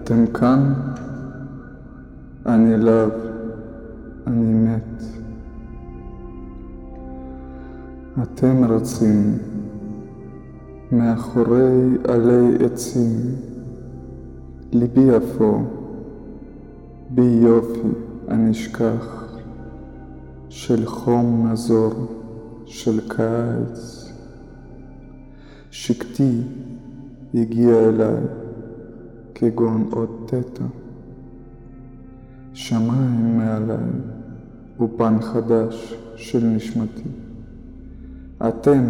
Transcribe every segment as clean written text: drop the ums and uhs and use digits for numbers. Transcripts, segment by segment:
אתם כאן? אני לאו, אני מת. אתם רצים מאחורי עלי עצים, ליבי אפור, בי יופי הנשכח, של חום נזור, של קיץ. שקטי הגיע אליי כגון עוד תטא. שמיים מעליי ופן חדש של נשמתי. אתם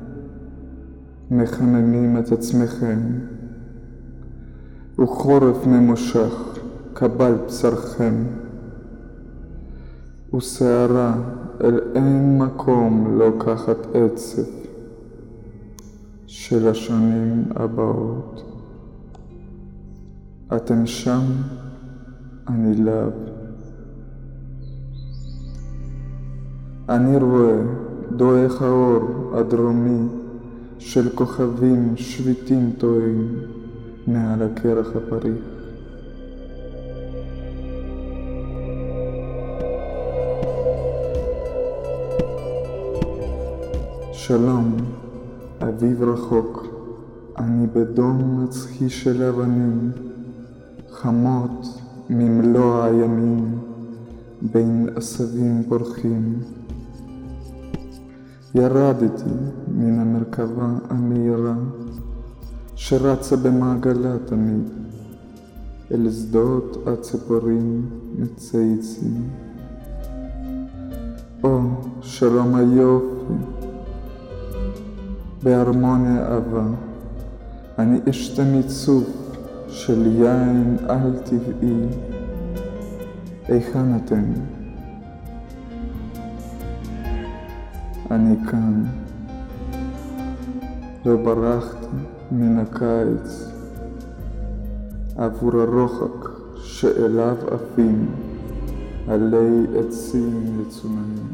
מחממים את עצמכם, וחורף ממושך קבל בשרכם, וסערה אל אין מקום לוקחת עצב של השנים הבאות. אתם שם, אני לאו. אני רואה דועך האור הדרומי של כוכבים שביטים טועים מעל הקרח הפריך. שלום, אביב רחוק, אני בדום נצחי של אבנים, חמות ממלוא הימים, בין עשבים פורחים. ירדתי מן המרכבה המהירה, שרצה במעגלה תמיד, אל שדות הציפורים מצייצים. או, שלום היופי, בהרמוניה אהבה, אני אשתה מיצוב של יין על טבעי. היכן אתם? אני כאן. לא ברחתי מן הקיץ עבור הרוחק שאליו עפים עלי עצים מצוננים.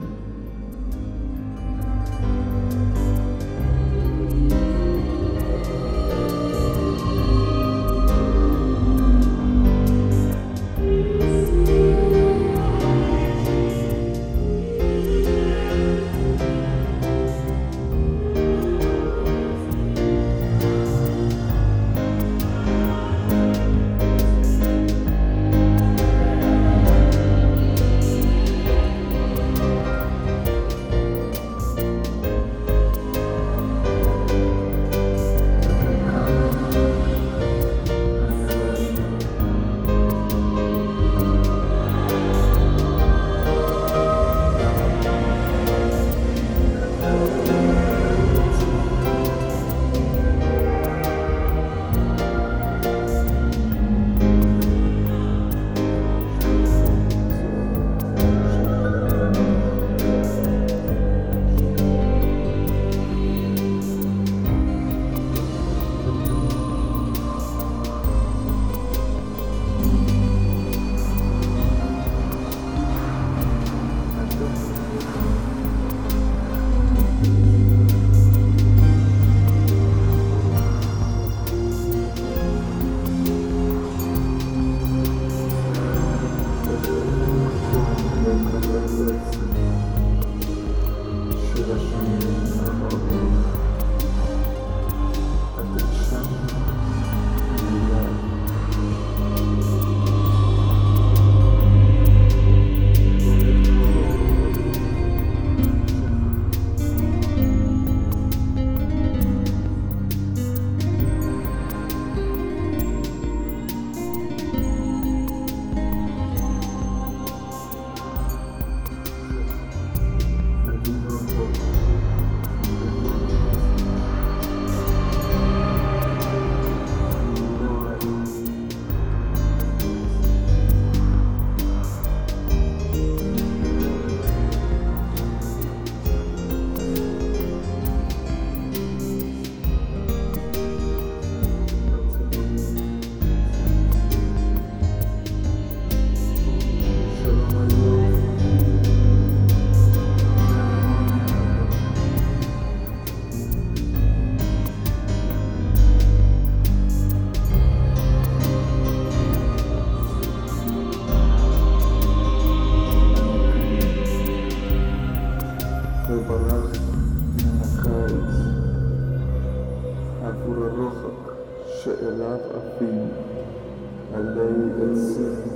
שאליו עפים עלי עצים